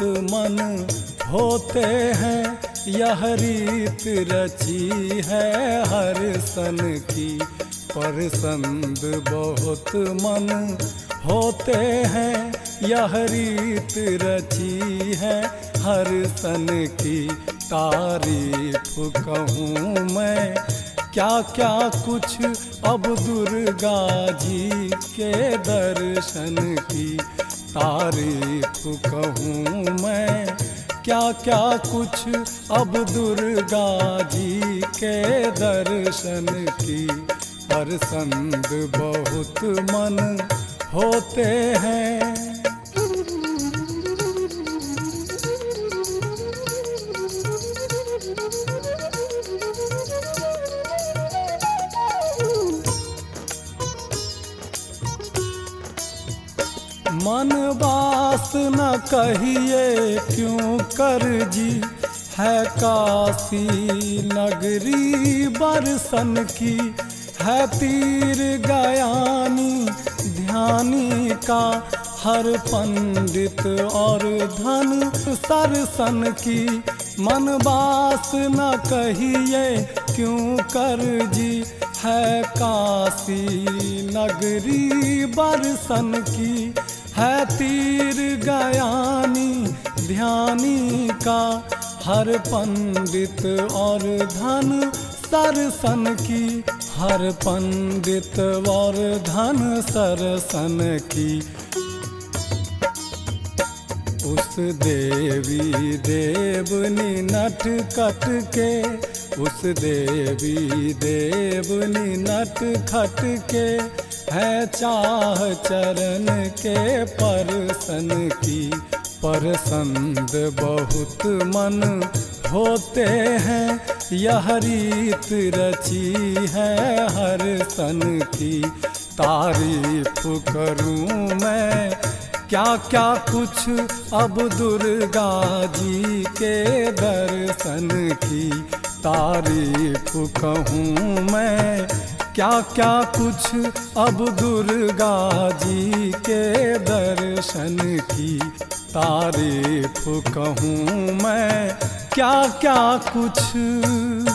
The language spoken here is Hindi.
मन होते हैं, यह रीत रची है हर सन की। पसंद बहुत मन होते हैं, यह रीत रची है हर सन की। तारीफ कहूँ मैं क्या क्या कुछ अब दुर्गा जी के दर्शन की। तारीफ कहूँ मैं क्या क्या कुछ अब दुर्गा जी के दर्शन की। पसंद बहुत मन होते हैं। मन बास न कहिए क्यों कर जी, है काशी नगरी बरसन की। है तीर गयानी ध्यानी का हर पंडित और धन सरसन की। मन बास न कहिए क्यों कर जी, है काशी नगरी बरसन की। है तीर गयानी ध्यानी का हर पंडित और धन सरसन की। हर पंडित और धन सरसन की। उस देवी देवनी नट कट के, उस देवी देवनी नट खट के। है चाह चरण के परसन की। पसंद बहुत मन होते हैं, यह रीत रची है हर सन की। तारीफ करूं मैं क्या क्या कुछ अब दुर्गा जी के दर्शन की। तारीफ कहूँ मैं क्या क्या कुछ अब दुर्गा जी के दर्शन की। तारीफ कहूँ मैं क्या क्या कुछ।